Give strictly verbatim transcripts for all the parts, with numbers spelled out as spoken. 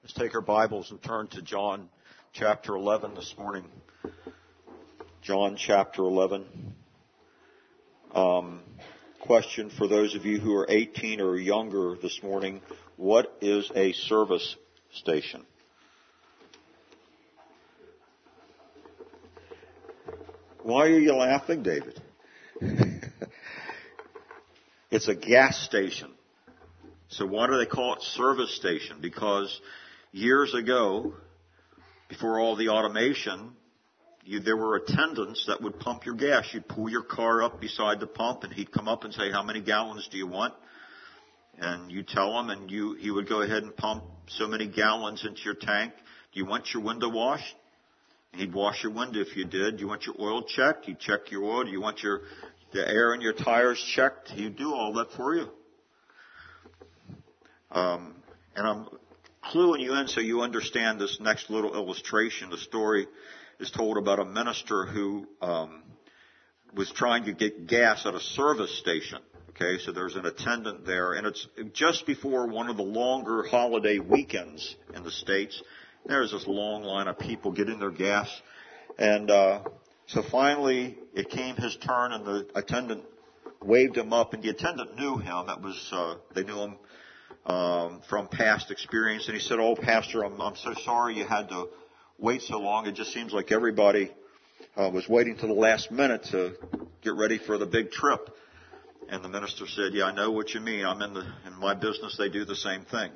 Let's take our Bibles and turn to John chapter eleven this morning. John chapter eleven. Um, question for those of you who are eighteen or younger this morning. What is a service station? Why are you laughing, David? It's a gas station. So why do they call it service station? Because years ago, before all the automation, you, there were attendants that would pump your gas. You'd pull your car up beside the pump, and he'd come up and say, how many gallons do you want? And you tell him, and you he would go ahead and pump so many gallons into your tank. Do you want your window washed? He'd wash your window if you did. Do you want your oil checked? He'd check your oil. Do you want your the air in your tires checked? He'd do all that for you. Um, and I'm cluing you in so you understand this next little illustration. The story is told about a minister who um, was trying to get gas at a service station. Okay, so there's an attendant there, and it's just before one of the longer holiday weekends in the States. There's this long line of people getting their gas, and uh, so finally it came his turn, and the attendant waved him up, and the attendant knew him. That was uh, they knew him um, from past experience, and he said, "Oh, Pastor, I'm, I'm so sorry you had to wait so long. It just seems like everybody uh, was waiting to the last minute to get ready for the big trip." And the minister said, "Yeah, I know what you mean. I'm in the in my business. They do the same thing."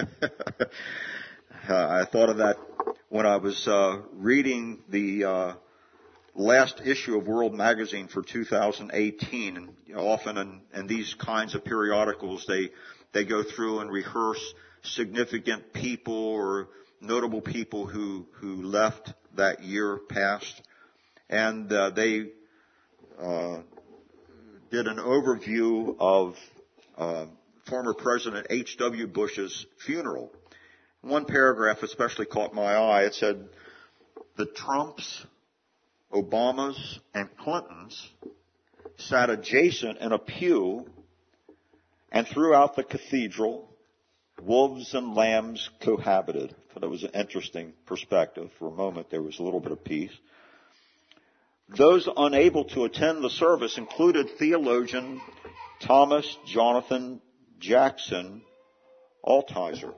Uh, I thought of that when I was uh, reading the uh, last issue of World Magazine for two thousand eighteen. And you know, often in, in these kinds of periodicals, they they go through and rehearse significant people or notable people who who left that year past, and uh, they uh, did an overview of uh, former President H W Bush's funeral. One paragraph especially caught my eye. It said, the Trumps, Obamas, and Clintons sat adjacent in a pew, and throughout the cathedral, wolves and lambs cohabited. I thought it was an interesting perspective. For a moment, there was a little bit of peace. Those unable to attend the service included theologian Thomas Jonathan Jackson Altizer.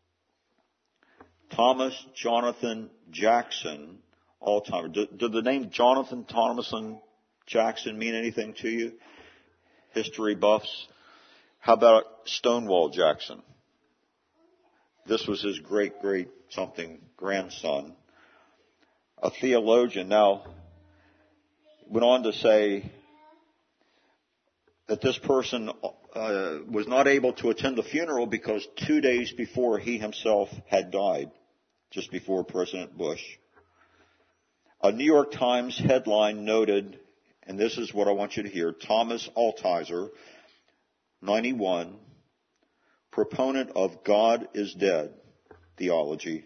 Thomas Jonathan Jackson Altizer. Did, did the name Jonathan Thomason Jackson mean anything to you? History buffs. How about Stonewall Jackson? This was his great, great something grandson. A theologian. Now, went on to say that this person uh, was not able to attend the funeral because two days before he himself had died, just before President Bush. A New York Times headline noted, and this is what I want you to hear, Thomas Altizer, ninety-one, proponent of God is dead theology,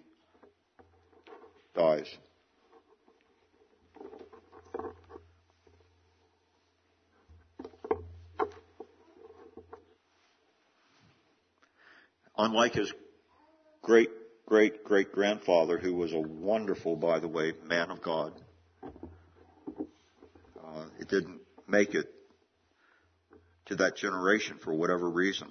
dies. Unlike his great, great, great grandfather, who was a wonderful, by the way, man of God, uh, it didn't make it to that generation for whatever reason.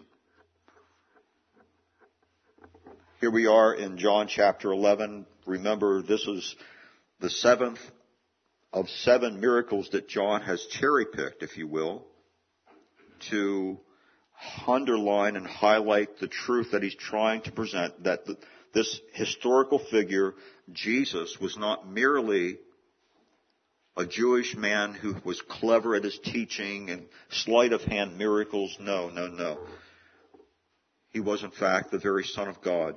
Here we are in John chapter eleven. Remember, this is the seventh of seven miracles that John has cherry-picked, if you will, to underline and highlight the truth that he's trying to present, that the, this historical figure, Jesus, was not merely a Jewish man who was clever at his teaching and sleight of hand miracles. No, no, no. He was, in fact, the very Son of God.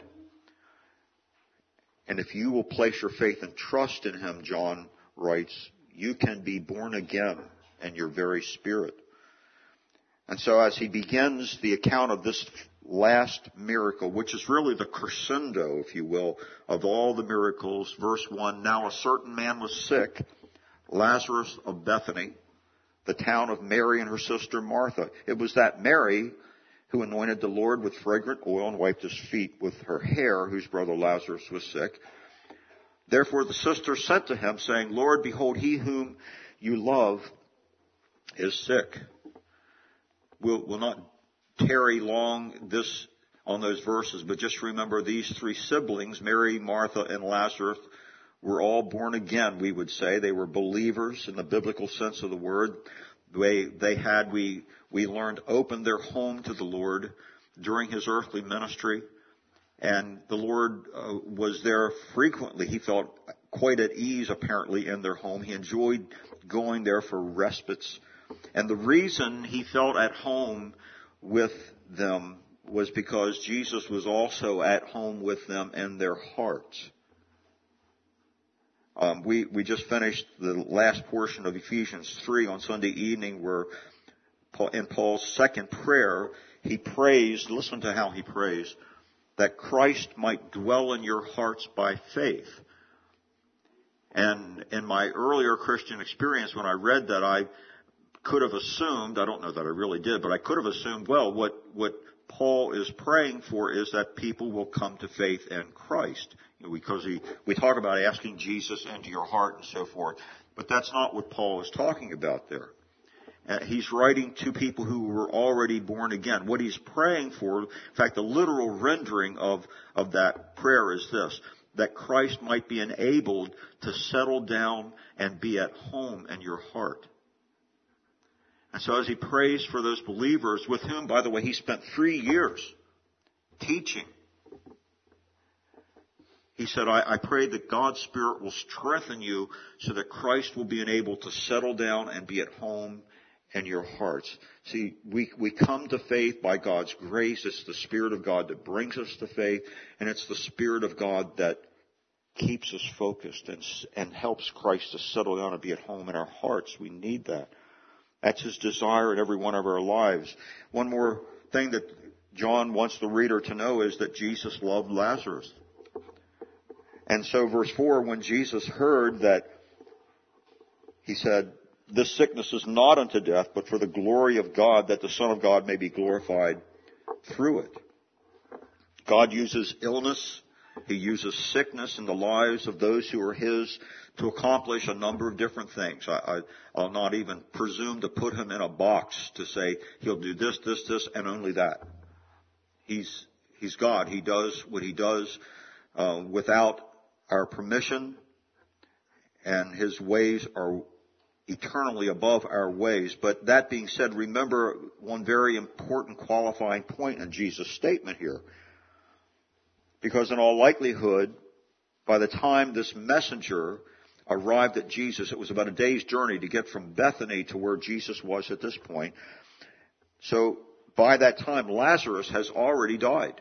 And if you will place your faith and trust in him, John writes, you can be born again in your very spirit. And so as he begins the account of this last miracle, which is really the crescendo, if you will, of all the miracles, verse one, now a certain man was sick, Lazarus of Bethany, the town of Mary and her sister Martha. It was that Mary who anointed the Lord with fragrant oil and wiped his feet with her hair, whose brother Lazarus was sick. Therefore the sister sent to him, saying, Lord, behold, he whom you love is sick. We'll, we'll not tarry long this on those verses, but just remember these three siblings, Mary, Martha, and Lazarus, were all born again, we would say. They were believers in the biblical sense of the word. They, they had, we, we learned, opened their home to the Lord during his earthly ministry. And the Lord uh, was there frequently. He felt quite at ease, apparently, in their home. He enjoyed going there for respites. And the reason he felt at home with them was because Jesus was also at home with them in their hearts. Um, we, we just finished the last portion of Ephesians three on Sunday evening, where Paul, in Paul's second prayer, he prays, listen to how he prays, that Christ might dwell in your hearts by faith. And in my earlier Christian experience, when I read that, I could have assumed, I don't know that I really did, but I could have assumed, well, what, what Paul is praying for is that people will come to faith in Christ. You know, because he, we talk about asking Jesus into your heart and so forth, but that's not what Paul is talking about there. Uh, he's writing to people who were already born again. What he's praying for, in fact, the literal rendering of, of that prayer is this, that Christ might be enabled to settle down and be at home in your heart. And so as he prays for those believers, with whom, by the way, he spent three years teaching, he said, I, I pray that God's Spirit will strengthen you so that Christ will be enabled to settle down and be at home in your hearts. See, we, we come to faith by God's grace. It's the Spirit of God that brings us to faith, and it's the Spirit of God that keeps us focused and, and helps Christ to settle down and be at home in our hearts. We need that. That's his desire in every one of our lives. One more thing that John wants the reader to know is that Jesus loved Lazarus. And so verse four, when Jesus heard that, he said, this sickness is not unto death, but for the glory of God, that the Son of God may be glorified through it. God uses illness, he uses sickness in the lives of those who are his to accomplish a number of different things. I, I, I'll not even presume to put him in a box to say he'll do this, this, this, and only that. He's, he's God. He does what he does uh, without our permission, and his ways are eternally above our ways. But that being said, remember one very important qualifying point in Jesus' statement here. Because in all likelihood, by the time this messenger arrived at Jesus, it was about a day's journey to get from Bethany to where Jesus was at this point. So by that time, Lazarus has already died.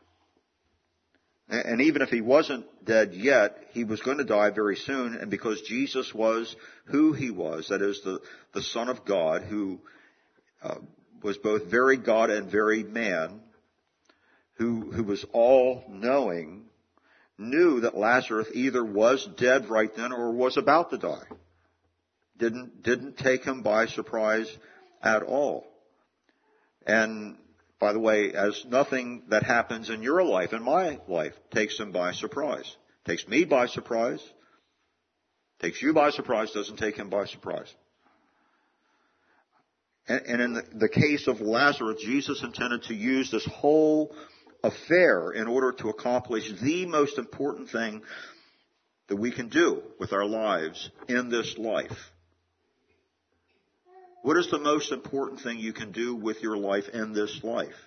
And even if he wasn't dead yet, he was going to die very soon. And because Jesus was who he was, that is the, the Son of God, who uh, was both very God and very man, who, who was all-knowing, knew that Lazarus either was dead right then or was about to die. Didn't, didn't take him by surprise at all. And by the way, as nothing that happens in your life, in my life, takes him by surprise. Takes me by surprise. Takes you by surprise, doesn't take him by surprise. And, and in the, the case of Lazarus, Jesus intended to use this whole affair in order to accomplish the most important thing that we can do with our lives in this life. What is the most important thing you can do with your life in this life?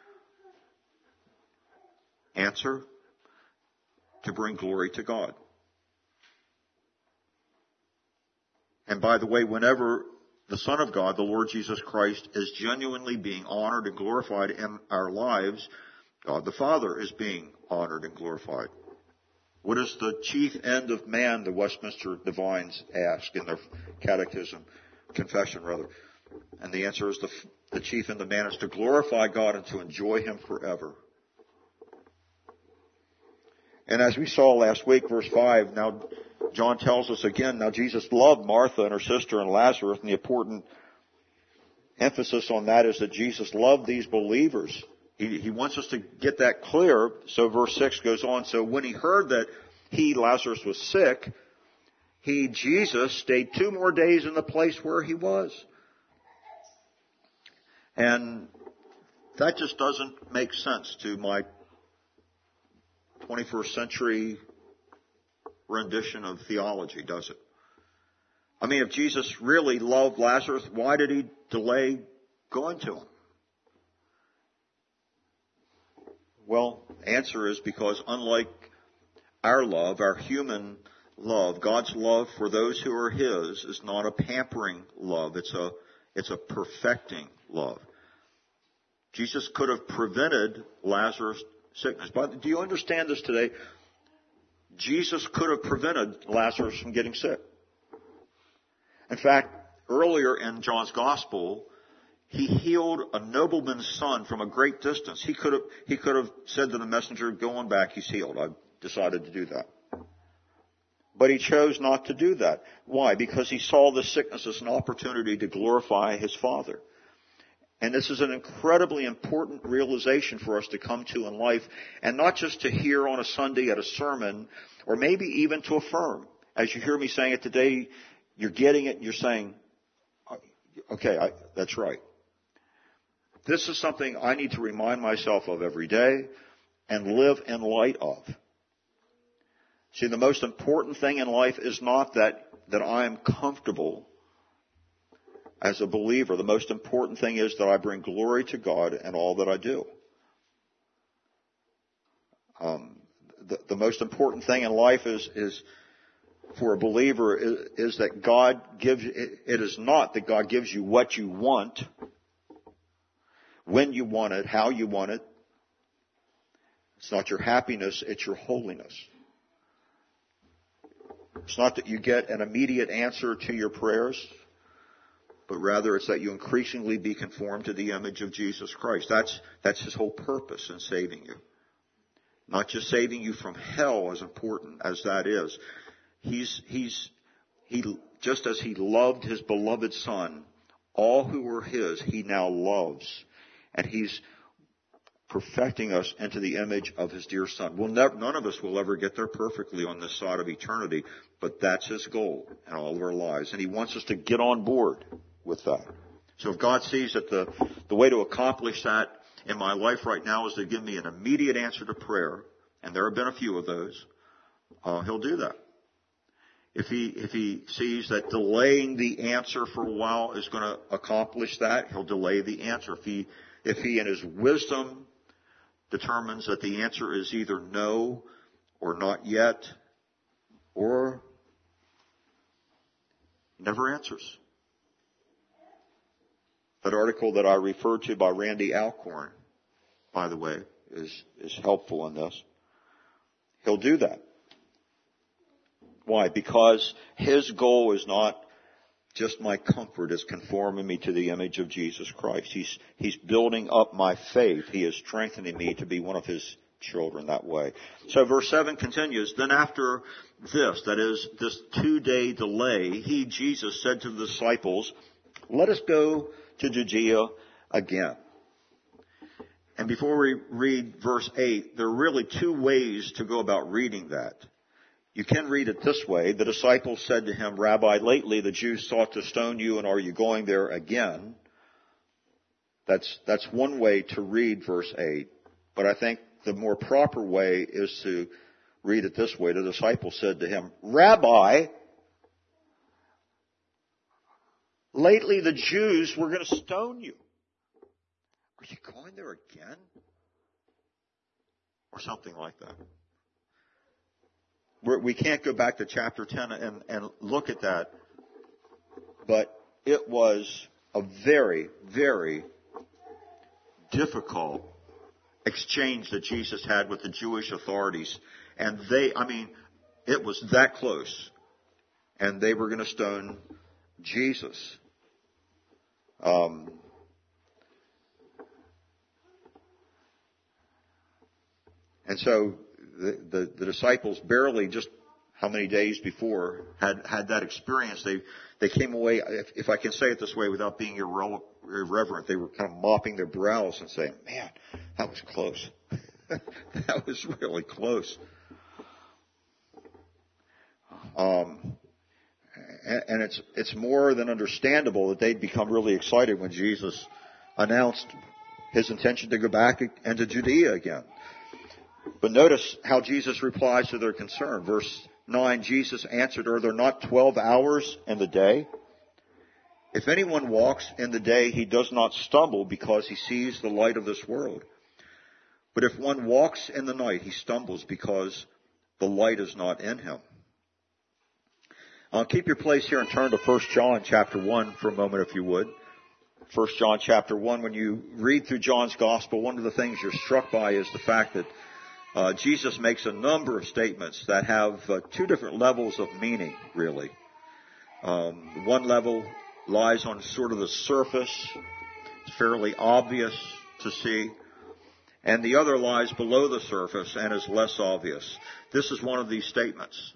Answer, to bring glory to God. And by the way, whenever the Son of God, the Lord Jesus Christ, is genuinely being honored and glorified in our lives, God the Father is being honored and glorified. What is the chief end of man, the Westminster Divines ask in their catechism, confession rather? And the answer is the, the chief end of man is to glorify God and to enjoy him forever. And as we saw last week, verse five, now John tells us again, now Jesus loved Martha and her sister and Lazarus, and the important emphasis on that is that Jesus loved these believers. He, he wants us to get that clear. So verse six goes on. So when he heard that he, Lazarus, was sick, he, Jesus, stayed two more days in the place where he was. And that just doesn't make sense to my twenty-first century rendition of theology, does it? I mean, if Jesus really loved Lazarus, why did he delay going to him? Well, answer is because unlike our love, our human love, God's love for those who are His is not a pampering love. It's a, it's a perfecting love. Jesus could have prevented Lazarus' sickness. But do you understand this today? Jesus could have prevented Lazarus from getting sick. In fact, earlier in John's Gospel, he healed a nobleman's son from a great distance. He could have, he could have said to the messenger, go on back, he's healed. I've decided to do that. But he chose not to do that. Why? Because he saw the sickness as an opportunity to glorify his Father. And this is an incredibly important realization for us to come to in life, and not just to hear on a Sunday at a sermon, or maybe even to affirm. As you hear me saying it today, you're getting it and you're saying, okay, I, that's right. This is something I need to remind myself of every day and live in light of. See, the most important thing in life is not that, that I am comfortable as a believer. The most important thing is that I bring glory to God in all that I do. Um, the, the most important thing in life is, is for a believer is, is that God gives, it, it is not that God gives you what you want, when you want it, how you want it. It's not your happiness, it's your holiness. It's not that you get an immediate answer to your prayers, but rather it's that you increasingly be conformed to the image of Jesus Christ. That's, that's His whole purpose in saving you. Not just saving you from hell, as important as that is. He's, he's, he, just as He loved His beloved Son, all who were His, He now loves. And He's perfecting us into the image of His dear Son. We'll never, none of us will ever get there perfectly on this side of eternity, but that's His goal in all of our lives. And He wants us to get on board with that. So if God sees that the, the way to accomplish that in my life right now is to give me an immediate answer to prayer, and there have been a few of those, uh, He'll do that. If he, if he sees that delaying the answer for a while is going to accomplish that, He'll delay the answer. If he, if he in His wisdom determines that the answer is either no or not yet, or never answers. That article that I referred to by Randy Alcorn, by the way, is, is helpful in this. He'll do that. Why? Because His goal is not just my comfort, it's conforming me to the image of Jesus Christ. He's, He's building up my faith. He is strengthening me to be one of His children that way. So verse seven continues, then after this, that is, this two-day delay, He, Jesus, said to the disciples, let us go to Judea again. And before we read verse eight, there are really two ways to go about reading that. You can read it this way. The disciples said to Him, Rabbi, lately the Jews sought to stone you, and are you going there again? That's, that's one way to read verse eight. But I think the more proper way is to read it this way. The disciples said to Him, Rabbi, lately the Jews were going to stone you. Are you going there again? Or something like that. We're, we can't go back to chapter ten and, and look at that, but it was a very, very difficult exchange that Jesus had with the Jewish authorities. And they, I mean, it was that close. And they were going to stone Jesus. Um, and so the, the, the disciples barely just how many days before, had had that experience. They they came away, if, if I can say it this way without being irre- irreverent, they were kind of mopping their brows and saying, man, that was close. That was really close. Um, and, and it's it's more than understandable that they'd become really excited when Jesus announced his intention to go back into Judea again. But notice how Jesus replies to their concern. Verse nine, Jesus answered, are there not twelve hours in the day? If anyone walks in the day, he does not stumble because he sees the light of this world. But if one walks in the night, he stumbles because the light is not in him. Uh, keep your place here and turn to First John chapter one for a moment, if you would. First John chapter one, when you read through John's gospel, one of the things you're struck by is the fact that uh, Jesus makes a number of statements that have uh, two different levels of meaning, really. Um, one level lies on sort of the surface. It's fairly obvious to see. And the other lies below the surface and is less obvious. This is one of these statements.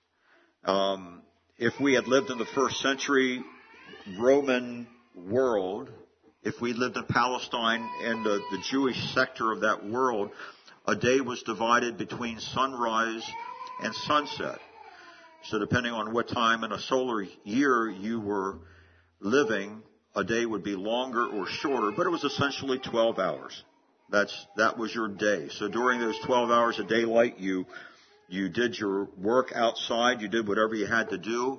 Um, if we had lived in the first century Roman world, if we lived in Palestine and the, the Jewish sector of that world, a day was divided between sunrise and sunset. So depending on what time in a solar year you were living, a day would be longer or shorter, but it was essentially twelve hours. That's, that was your day. So during those twelve hours of daylight, you, you did your work outside, you did whatever you had to do.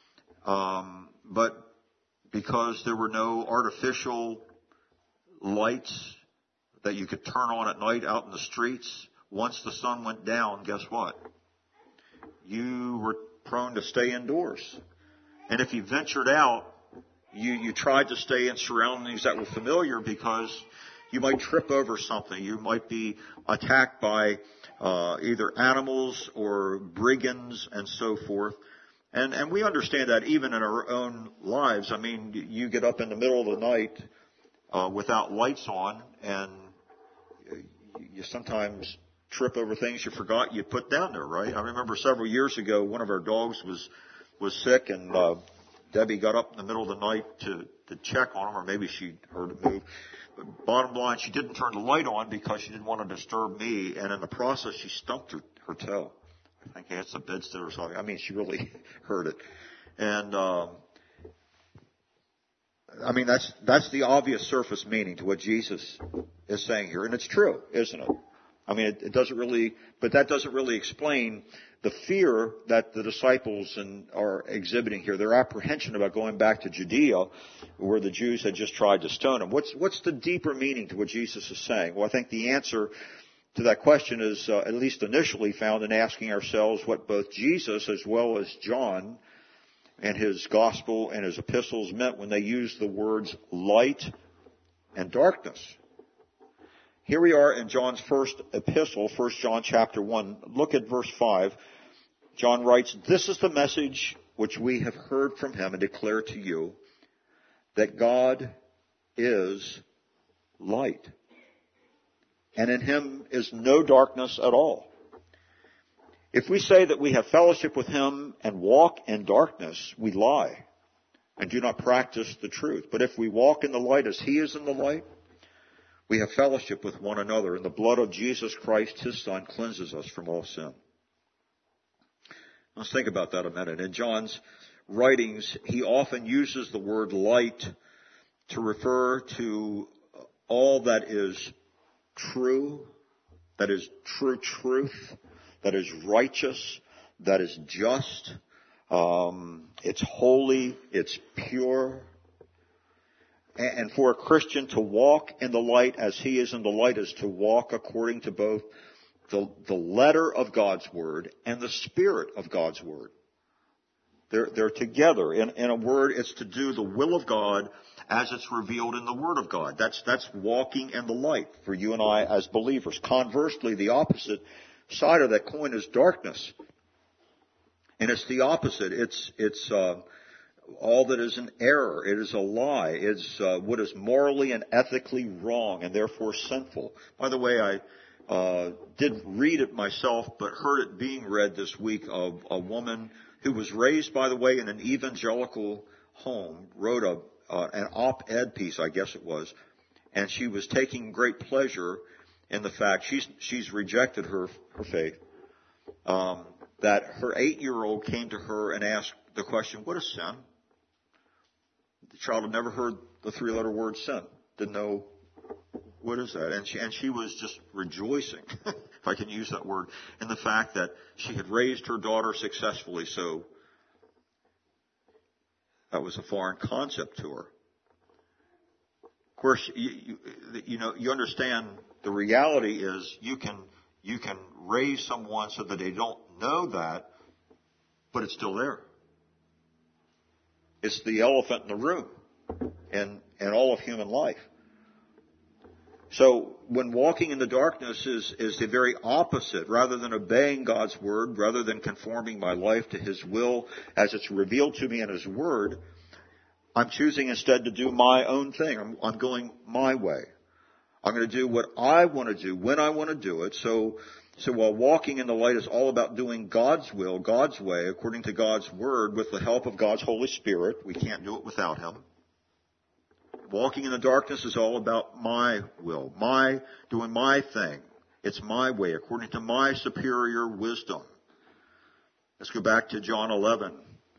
Um, but because there were no artificial lights that you could turn on at night out in the streets, once the sun went down, guess what? You were prone to stay indoors. And if you ventured out, you, you tried to stay in surroundings that were familiar because you might trip over something. You might be attacked by uh, either animals or brigands and so forth. And, and we understand that even in our own lives. I mean, you get up in the middle of the night uh, without lights on, and you sometimes trip over things you forgot you put down there, right? I remember several years ago, one of our dogs was was sick, and uh, Debbie got up in the middle of the night to, to check on him, or maybe she heard it move. But bottom line, she didn't turn the light on because she didn't want to disturb me, and in the process, she stumped her, her toe. I think it hit some bedstead or something. I mean, she really hurt it. And, um, I mean, that's, that's the obvious surface meaning to what Jesus is saying here. And it's true, isn't it? I mean, it, it doesn't really, but that doesn't really explain the fear that the disciples and are exhibiting here, their apprehension about going back to Judea, where the Jews had just tried to stone him. What's, what's the deeper meaning to what Jesus is saying? Well, I think the answer to that question is uh, at least initially found in asking ourselves what both Jesus as well as John and his gospel and his epistles meant when they used the words light and darkness. Here we are in John's first epistle, First John chapter one. Look at verse five. John writes, "This is the message which we have heard from him and declare to you, that God is light, and in him is no darkness at all. If we say that we have fellowship with him and walk in darkness, we lie and do not practice the truth. But if we walk in the light as he is in the light, we have fellowship with one another, and the blood of Jesus Christ, his Son, cleanses us from all sin." Let's think about that a minute. In John's writings, he often uses the word light to refer to all that is true, that is true truth, that is righteous, that is just, um, it's holy, it's pure. And for a Christian to walk in the light as he is in the light is to walk according to both the, the letter of God's Word and the spirit of God's Word. They're, they're together. In, in a word, it's to do the will of God as it's revealed in the Word of God. That's, that's walking in the light for you and I as believers. Conversely, the opposite side of that coin is darkness. And it's the opposite. It's, it's, uh, all that is an error. It is a lie. It's uh, what is morally and ethically wrong and therefore sinful. By the way, I uh, didn't read it myself, but heard it being read this week of a woman who was raised, by the way, in an evangelical home, wrote a uh, an op-ed piece, I guess it was, and she was taking great pleasure in the fact she's she's rejected her her faith. Um, that her eight-year-old came to her and asked the question, "What is sin?" The child had never heard the three-letter word sin, didn't know what is that, and she and she was just rejoicing, if I can use that word, in the fact that she had raised her daughter successfully. So that was a foreign concept to her. Of course, you, you, you know, you understand the reality is you can you can raise someone so that they don't know that, but it's still there. It's the elephant in the room in, in all of human life. So when walking in the darkness is, is the very opposite. Rather than obeying God's word, rather than conforming my life to His will as it's revealed to me in His word, I'm choosing instead to do my own thing. I'm, I'm going my way. I'm going to do what I want to do when I want to do it. So, so while walking in the light is all about doing God's will, God's way, according to God's word, with the help of God's Holy Spirit, we can't do it without Him. Walking in the darkness is all about my will, my doing my thing. It's my way, according to my superior wisdom. Let's go back to John eleven.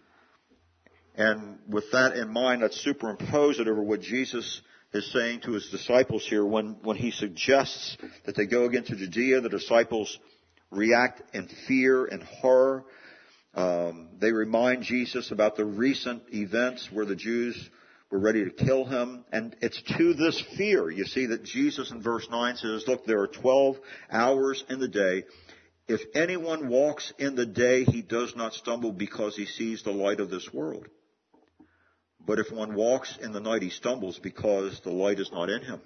And with that in mind, let's superimpose it over what Jesus is saying to His disciples here when, when He suggests that they go again to Judea. The disciples react in fear and horror. Um, they remind Jesus about the recent events where the Jews were ready to kill Him. And it's to this fear, you see, that Jesus in verse nine says, look, there are twelve hours in the day. If anyone walks in the day, he does not stumble because he sees the light of this world. But if one walks in the night, he stumbles because the light is not in him.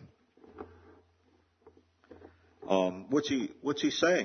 Um, what's he, what's he saying?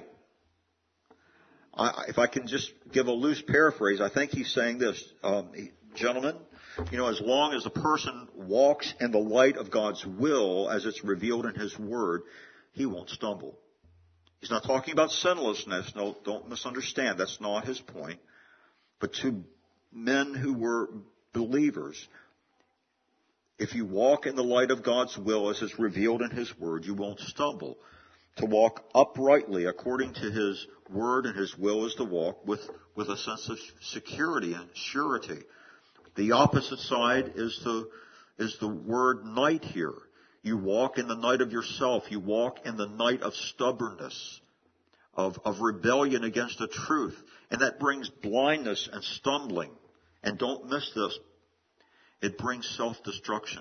I, if I can just give a loose paraphrase, I think he's saying this, um, gentlemen, you know, as long as a person walks in the light of God's will as it's revealed in His Word, he won't stumble. He's not talking about sinlessness. No, don't misunderstand. That's not his point. But to men who were believers, if you walk in the light of God's will as is revealed in His Word, you won't stumble. To walk uprightly according to His Word and His will is to walk with, with a sense of security and surety. The opposite side is the, is the word night here. You walk in the night of yourself. You walk in the night of stubbornness, of, of rebellion against the truth. And that brings blindness and stumbling. And don't miss this. It brings self-destruction.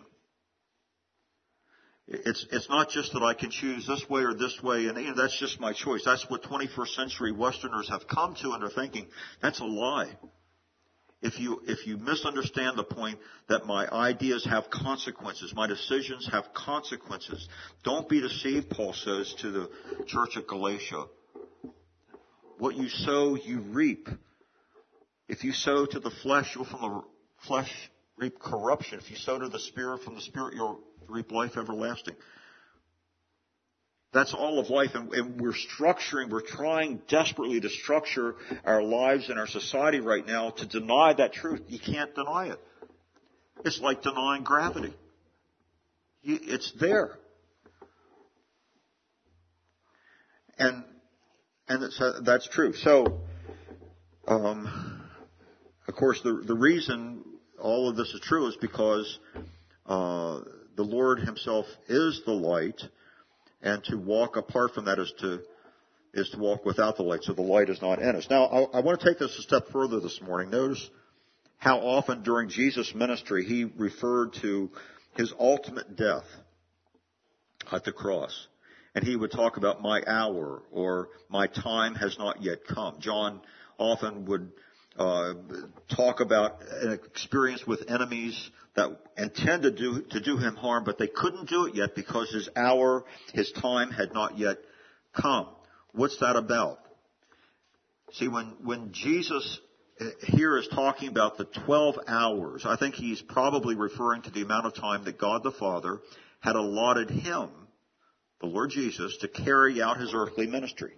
It's, it's not just that I can choose this way or this way, and you know, that's just my choice. That's what twenty-first century Westerners have come to in their thinking. That's a lie. If you, if you misunderstand the point that my ideas have consequences, my decisions have consequences, don't be deceived, Paul says to the church at Galatia. What you sow, you reap. If you sow to the flesh, you'll from the flesh reap corruption. If you sow to the Spirit, from the Spirit you'll reap life everlasting. That's all of life, and, and we're structuring, we're trying desperately to structure our lives and our society right now to deny that truth. You can't deny it. It's like denying gravity. You, it's there. And and it's, uh, that's true. So, um, of course, the the reason all of this is true is because uh, the Lord Himself is the light. And to walk apart from that is to is to walk without the light, so the light is not in us. Now, I, I want to take this a step further this morning. Notice how often during Jesus' ministry He referred to His ultimate death at the cross. And He would talk about my hour or my time has not yet come. John often would uh, talk about an experience with enemies that intended to do, to do Him harm, but they couldn't do it yet because His hour, His time had not yet come. What's that about? See, when, when Jesus here is talking about the twelve hours, I think He's probably referring to the amount of time that God the Father had allotted Him the Lord Jesus, to carry out his earthly ministry.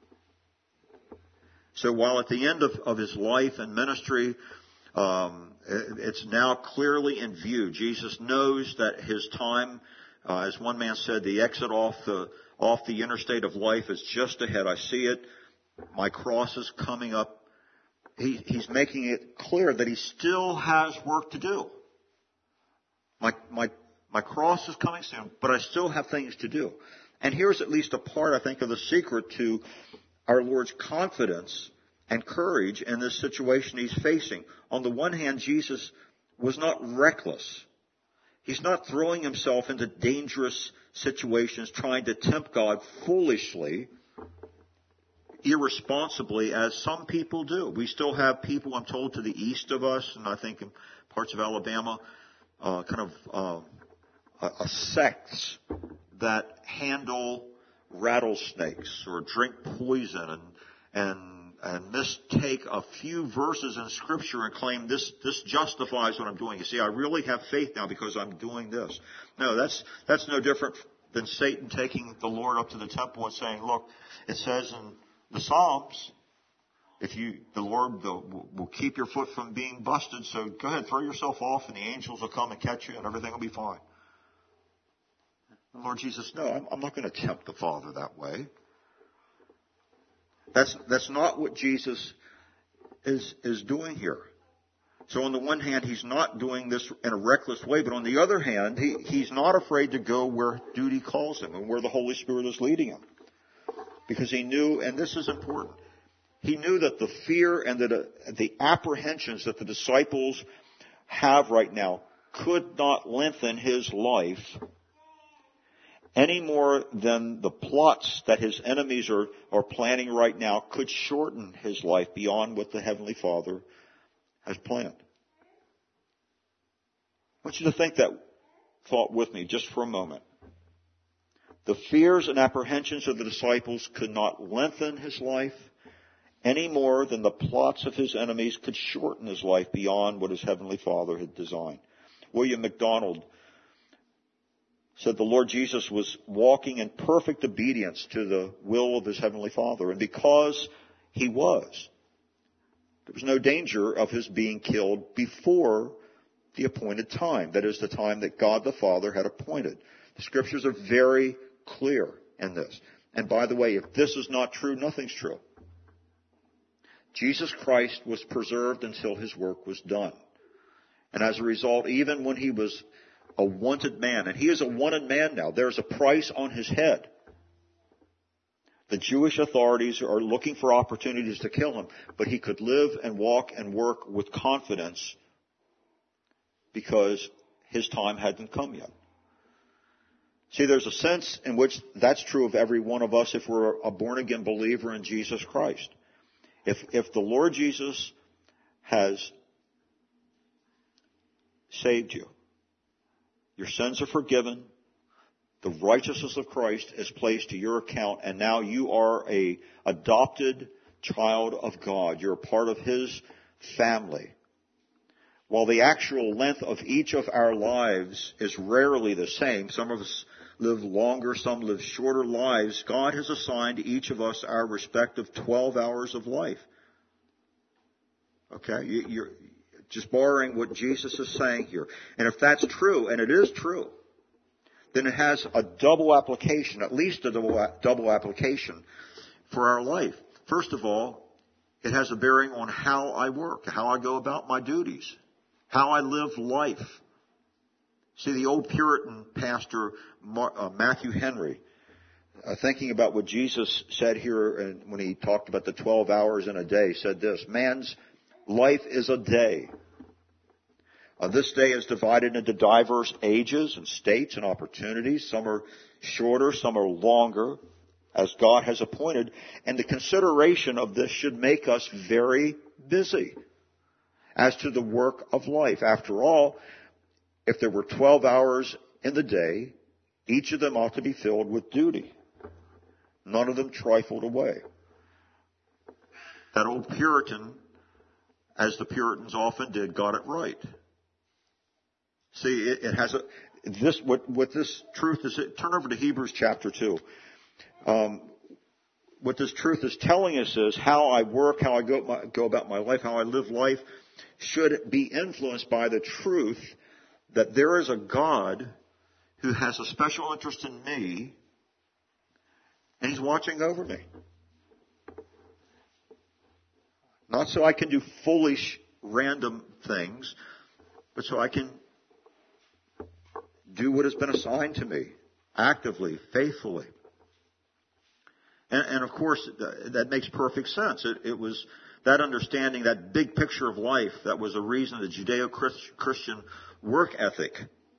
So while at the end of, of his life and ministry, um, it's now clearly in view. Jesus knows that his time, uh, as one man said, the exit off the off the interstate of life is just ahead. I see it. My cross is coming up. He, he's making it clear that he still has work to do. My my my cross is coming soon, but I still have things to do. And here's at least a part, I think, of the secret to our Lord's confidence and courage in this situation he's facing. On the one hand, Jesus was not reckless. He's not throwing himself into dangerous situations, trying to tempt God foolishly, irresponsibly, as some people do. We still have people, I'm told, to the east of us, and I think in parts of Alabama, uh, kind of uh, a, a sects that handle rattlesnakes or drink poison and and and mistake a few verses in Scripture and claim this this justifies what I'm doing. You see, I really have faith now because I'm doing this. No, that's that's no different than Satan taking the Lord up to the temple and saying, "Look, it says in the Psalms, if you the Lord the, will, will keep your foot from being busted. So go ahead, throw yourself off, and the angels will come and catch you, and everything will be fine." The Lord Jesus, no, I'm, I'm not going to tempt the Father that way. That's that's not what Jesus is is doing here. So on the one hand, he's not doing this in a reckless way, but on the other hand, he, he's not afraid to go where duty calls him and where the Holy Spirit is leading him. Because he knew, and this is important, he knew that the fear and the, the apprehensions that the disciples have right now could not lengthen his life any more than the plots that his enemies are, are planning right now could shorten his life beyond what the Heavenly Father has planned. I want you to think that thought with me just for a moment. The fears and apprehensions of the disciples could not lengthen his life any more than the plots of his enemies could shorten his life beyond what his Heavenly Father had designed. William MacDonald said the Lord Jesus was walking in perfect obedience to the will of his Heavenly Father. And because he was, there was no danger of his being killed before the appointed time. That is, the time that God the Father had appointed. The Scriptures are very clear in this. And by the way, if this is not true, nothing's true. Jesus Christ was preserved until his work was done. And as a result, even when he was a wanted man, and he is a wanted man now, there's a price on his head. The Jewish authorities are looking for opportunities to kill him, but he could live and walk and work with confidence because his time hadn't come yet. See, there's a sense in which that's true of every one of us if we're a born-again believer in Jesus Christ. If, if the Lord Jesus has saved you, your sins are forgiven, the righteousness of Christ is placed to your account, and now you are a adopted child of God. You're a part of his family. While the actual length of each of our lives is rarely the same, some of us live longer, some live shorter lives, God has assigned each of us our respective twelve hours of life. Okay? You're just borrowing what Jesus is saying here. And if that's true, and it is true, then it has a double application, at least a double, double application for our life. First of all, it has a bearing on how I work, how I go about my duties, how I live life. See, the old Puritan pastor, uh, Matthew Henry, uh, thinking about what Jesus said here and when he talked about the twelve hours in a day, said this: man's life is a day. Uh, this day is divided into diverse ages and states and opportunities. Some are shorter, some are longer, as God has appointed. And the consideration of this should make us very busy as to the work of life. After all, if there were twelve hours in the day, each of them ought to be filled with duty. None of them trifled away. That old Puritan, as the Puritans often did, got it right. See, it, it has a, this, what, what this truth is, turn over to Hebrews chapter two. Um, what this truth is telling us is how I work, how I go, my, go about my life, how I live life should be influenced by the truth that there is a God who has a special interest in me, and He's watching over me. Not so I can do foolish, random things, but so I can do what has been assigned to me, actively, faithfully. And, and of course, that makes perfect sense. It, it was that understanding, that big picture of life, that was the reason the Judeo-Christian work ethic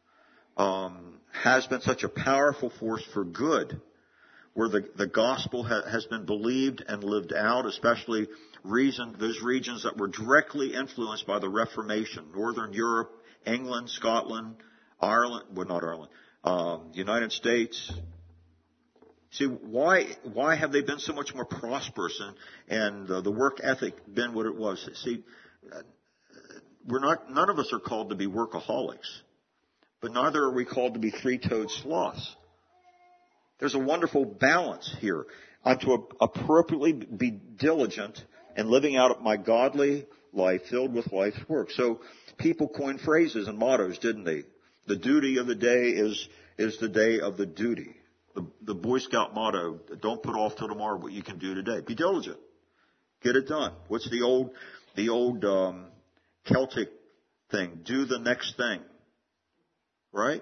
um, has been such a powerful force for good, where the, the gospel ha, has been believed and lived out, especially reason, those regions that were directly influenced by the Reformation, Northern Europe, England, Scotland, Ireland, well, not Ireland, um, United States. See, why why have they been so much more prosperous and and uh, the work ethic been what it was? See, uh, we're not. None of us are called to be workaholics, but neither are we called to be three-toed sloths. There's a wonderful balance here. I'm to appropriately be diligent in living out my godly life filled with life's work. So people coined phrases and mottos, didn't they? The duty of the day is is the day of the duty. The, the Boy Scout motto, don't put off till tomorrow what you can do today. Be diligent. Get it done. What's the old, the old, um, Celtic thing? Do the next thing. Right?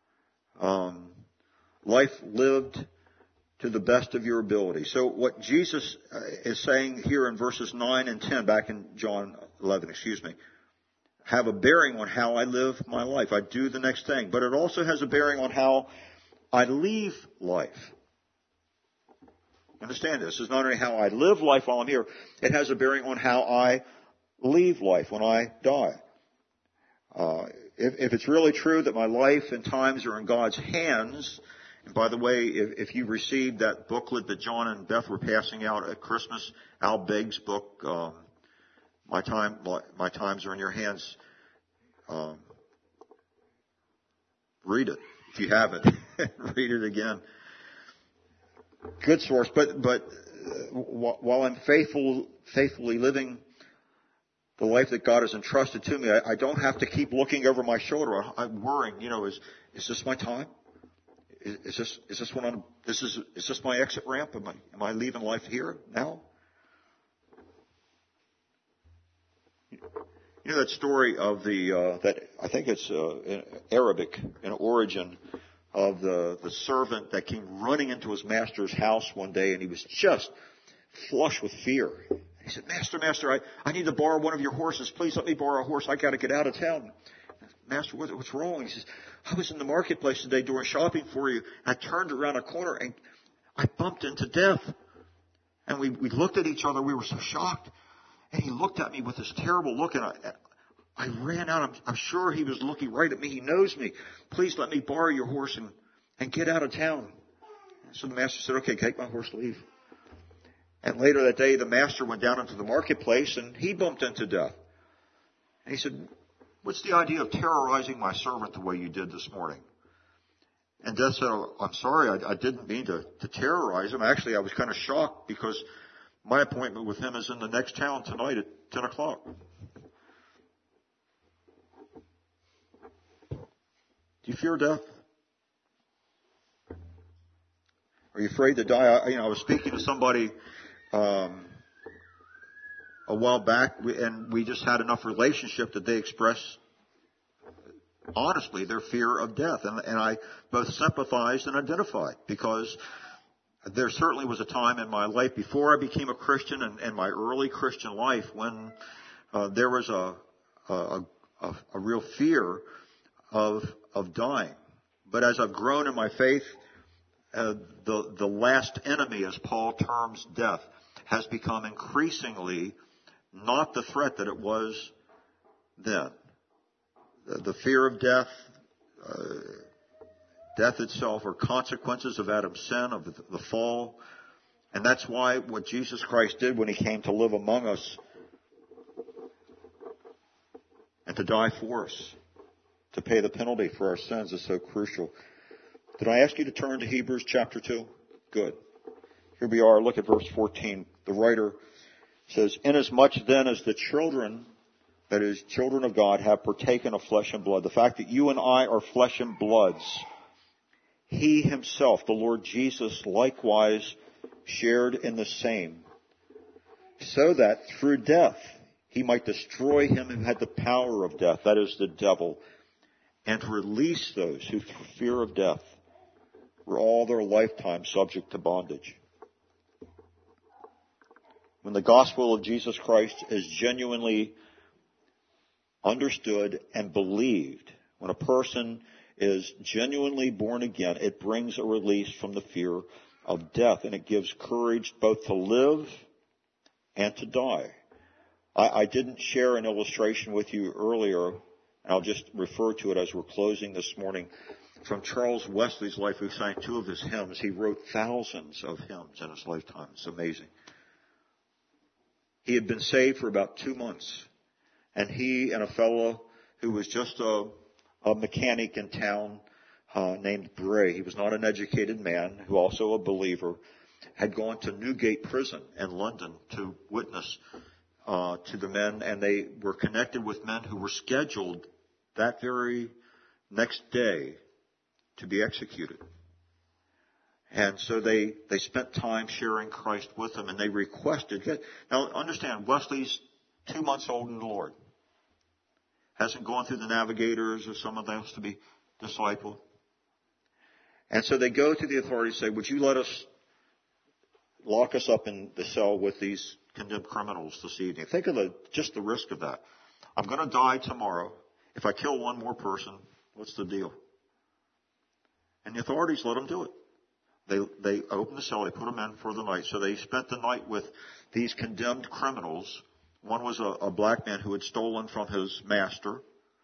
Um, life lived to the best of your ability. So what Jesus is saying here in verses nine and ten, back in John eleven, excuse me, have a bearing on how I live my life. I do the next thing. But it also has a bearing on how I leave life. Understand this. It's not only how I live life while I'm here, it has a bearing on how I leave life when I die. Uh, if, if it's really true that my life and times are in God's hands, and by the way, if, if you received that booklet that John and Beth were passing out at Christmas, Al Begg's book, um, my time, my times are in your hands, um, read it if you haven't. Read it again. Good source, but but uh, while I'm faithful, faithfully living the life that God has entrusted to me, I, I don't have to keep looking over my shoulder. I, I'm worrying. You know, is is this my time? Is, is this is this when I'm? This is is this my exit ramp? Am I am I leaving life here now? You know that story of the uh, that I think it's uh, in Arabic in origin. Of the, the servant that came running into his master's house one day, and he was just flush with fear. He said, Master, Master, I, I need to borrow one of your horses. Please let me borrow a horse. I got to get out of town. Master, what, what's wrong? He says, I was in the marketplace today doing shopping for you. I turned around a corner, and I bumped into Death. And we, we looked at each other. We were so shocked. And he looked at me with this terrible look, and I, I ran out. I'm, I'm sure he was looking right at me. He knows me. Please let me borrow your horse and, and get out of town. So the master said, okay, take my horse, leave. And later that day, the master went down into the marketplace and he bumped into Death. And he said, what's the idea of terrorizing my servant the way you did this morning? And Death said, oh, I'm sorry, I, I didn't mean to, to terrorize him. Actually, I was kind of shocked because my appointment with him is in the next town tonight at ten o'clock. Do you fear death? Are you afraid to die? I, you know, I was speaking to somebody um, a while back, and we just had enough relationship that they expressed honestly their fear of death, and, and I both sympathized and identified because there certainly was a time in my life before I became a Christian and, and my early Christian life when uh, there was a, a, a, a real fear of of dying. But as I've grown in my faith, uh, the the last enemy, as Paul terms death, has become increasingly not the threat that it was then. The, the fear of death, uh, death itself, are consequences of Adam's sin, of the, the fall. And that's why what Jesus Christ did when He came to live among us and to die for us, to pay the penalty for our sins is so crucial. Did I ask you to turn to Hebrews chapter two? Good. Here we are. Look at verse fourteen. The writer says, "Inasmuch then as the children, that is, children of God, have partaken of flesh and blood," the fact that you and I are flesh and bloods, He Himself, the Lord Jesus, likewise shared in the same, so that through death He might destroy him who had the power of death, that is, the devil, and to release those who through fear of death were all their lifetime subject to bondage. When the gospel of Jesus Christ is genuinely understood and believed, when a person is genuinely born again, it brings a release from the fear of death, and it gives courage both to live and to die. I, I didn't share an illustration with you earlier, and I'll just refer to it as we're closing this morning, from Charles Wesley's life, who sang two of his hymns. He wrote thousands of hymns in his lifetime. It's amazing. He had been saved for about two months, and he and a fellow who was just a, a mechanic in town uh, named Bray, he was not an educated man, who also a believer, had gone to Newgate Prison in London to witness uh, to the men, and they were connected with men who were scheduled that very next day to be executed. And so they, they spent time sharing Christ with them, and they requested. Now understand, Wesley's two months old in the Lord. Hasn't gone through the navigators or someone else to be discipled. And so they go to the authorities and say, would you let us lock us up in the cell with these condemned criminals this evening? Think of the, just the risk of that. I'm going to die tomorrow. If I kill one more person, what's the deal? And the authorities let them do it. They, they opened the cell, they put them in for the night. So they spent the night with these condemned criminals. One was a, a black man who had stolen from his master,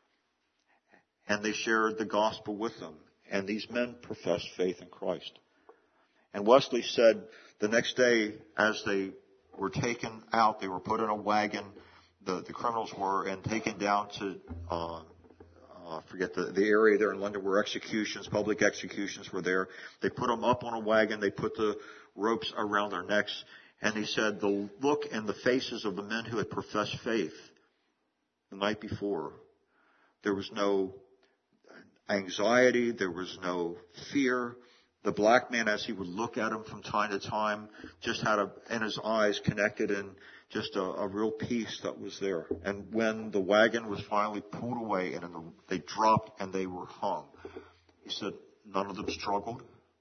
and they shared the gospel with them. And these men professed faith in Christ. And Wesley said the next day, as they were taken out, they were put in a wagon, the, the criminals were, and taken down to, uh, uh, forget the, the area there in London where executions, public executions were there. They put them up on a wagon, they put the ropes around their necks, and he said the look in the faces of the men who had professed faith the night before, there was no anxiety, there was no fear. The black man, as he would look at him from time to time, just had a, in his eyes connected in just a, a real peace that was there. And when the wagon was finally pulled away and the, they dropped and they were hung, he said none of them struggled.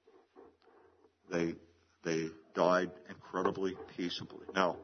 They, they died incredibly peaceably. Now,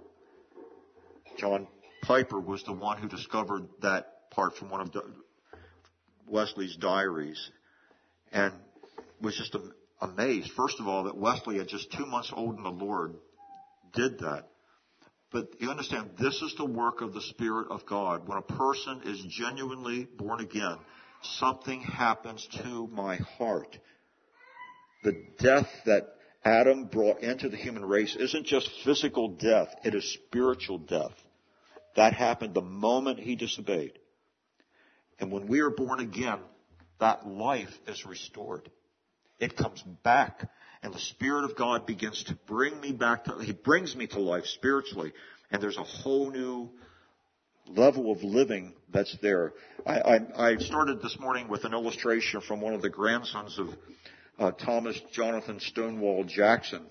John Piper was the one who discovered that part from one of the, Wesley's diaries, and was just amazed, first of all, that Wesley, at just two months old in the Lord, did that. But you understand, this is the work of the Spirit of God. When a person is genuinely born again, something happens to my heart. The death that Adam brought into the human race isn't just physical death, it is spiritual death. That happened the moment he disobeyed. And when we are born again, that life is restored. It comes back, and the Spirit of God begins to bring me back to, He brings me to life spiritually, and there's a whole new level of living that's there. I, I, I started this morning with an illustration from one of the grandsons of uh, Thomas Jonathan Stonewall Jackson.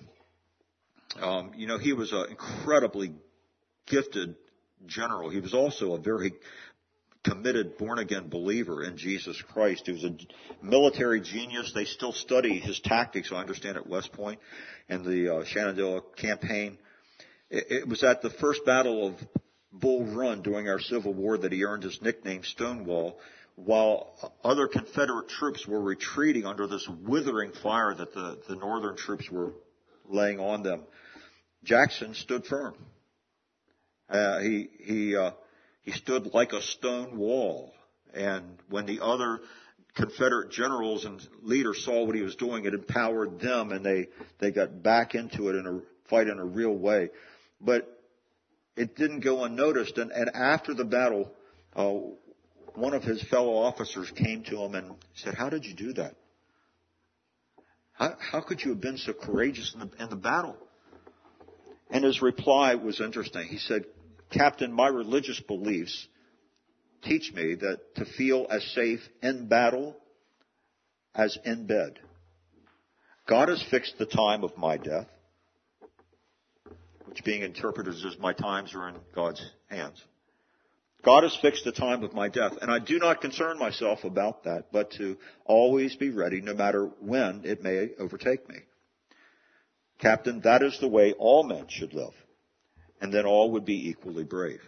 Um, you know, he was an incredibly gifted general. He was also a very committed, born-again believer in Jesus Christ. He was a military genius. They still study his tactics, I understand, at West Point and the uh, Shenandoah campaign. It, it was at the first battle of Bull Run during our Civil War that he earned his nickname Stonewall, while other Confederate troops were retreating under this withering fire that the, the Northern troops were laying on them. Jackson stood firm. Uh, he, he, uh, He stood like a stone wall. And when the other Confederate generals and leaders saw what he was doing, it empowered them, and they, they got back into it in a fight in a real way. But it didn't go unnoticed. And, and after the battle, uh, one of his fellow officers came to him and said, "How did you do that? How, how could you have been so courageous in the, in the battle?" And his reply was interesting. He said, "Captain, my religious beliefs teach me that to feel as safe in battle as in bed. God has fixed the time of my death," which being interpreted as my times are in God's hands. "God has fixed the time of my death, and I do not concern myself about that, but to always be ready no matter when it may overtake me. Captain, that is the way all men should live, and then all would be equally brave."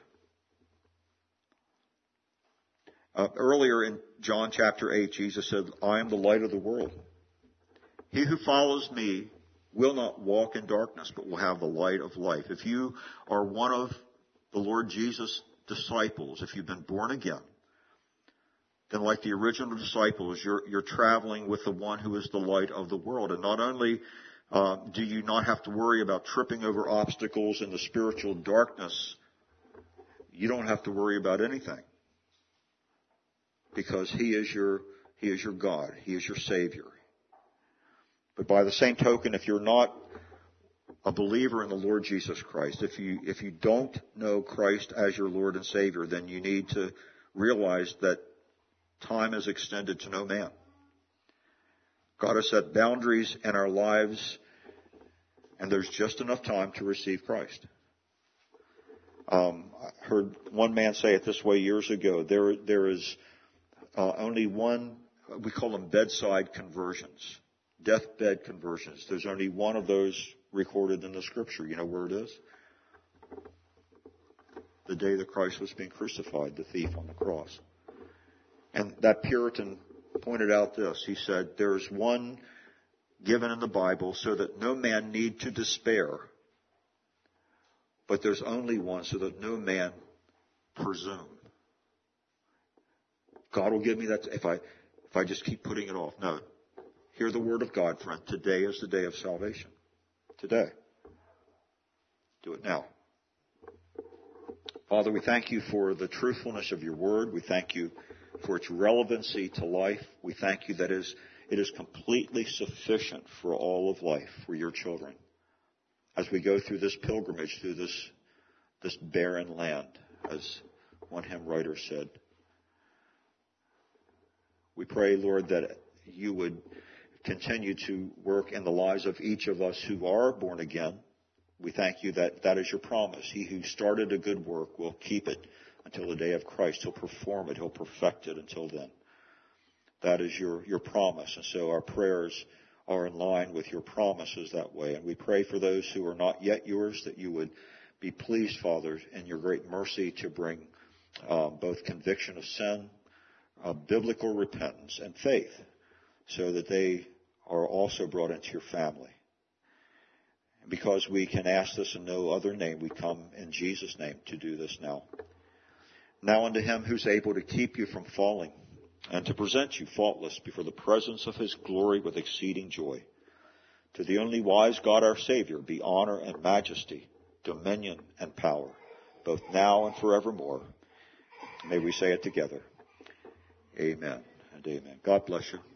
Uh, earlier in John chapter eight, Jesus said, "I am the light of the world. He who follows me will not walk in darkness, but will have the light of life." If you are one of the Lord Jesus' disciples, if you've been born again, then like the original disciples, you're, you're traveling with the one who is the light of the world. And not only uh, do you not have to worry about tripping over obstacles in the spiritual darkness, you don't have to worry about anything, because He is your He is your God. He is your Savior. But by the same token, if you're not a believer in the Lord Jesus Christ, if you if you don't know Christ as your Lord and Savior, then you need to realize that time is extended to no man. God has set boundaries in our lives, and there's just enough time to receive Christ. Um, I heard one man say it this way years ago. There, there is uh, only one, we call them bedside conversions, deathbed conversions. There's only one of those recorded in the Scripture. You know where it is? The day that Christ was being crucified, the thief on the cross. And that Puritan pointed out this. He said, "There's one given in the Bible so that no man need to despair, but there's only one so that no man presume." God will give me that if I if I just keep putting it off. No. Hear the word of God, friend. Today is the day of salvation. Today. Do it now. Father, we thank you for the truthfulness of your word. We thank you for its relevancy to life. We thank you that it is, it is completely sufficient for all of life, for your children, as we go through this pilgrimage, through this, this barren land, as one hymn writer said. We pray, Lord, that you would continue to work in the lives of each of us who are born again. We thank you that that is your promise. He who started a good work will keep it until the day of Christ. He'll perform it. He'll perfect it until then. That is your, your promise. And so our prayers are in line with your promises that way. And we pray for those who are not yet yours, that you would be pleased, Father, in your great mercy to bring uh, both conviction of sin, uh, biblical repentance, and faith, so that they are also brought into your family. And because we can ask this in no other name, we come in Jesus' name to do this now. Now unto him who's able to keep you from falling and to present you faultless before the presence of his glory with exceeding joy. To the only wise God our Savior be honor and majesty, dominion and power, both now and forevermore. May we say it together. Amen and amen. God bless you.